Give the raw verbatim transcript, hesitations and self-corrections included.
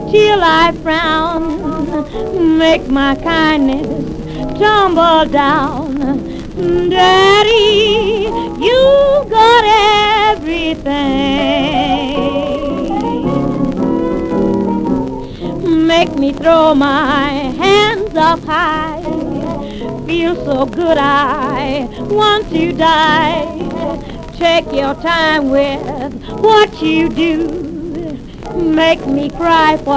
till I frown, make my kindness tumble down. Daddy, you got everything. Make me throw my hands up high, feel so good I want to die. Take your time with what you do, make me cry for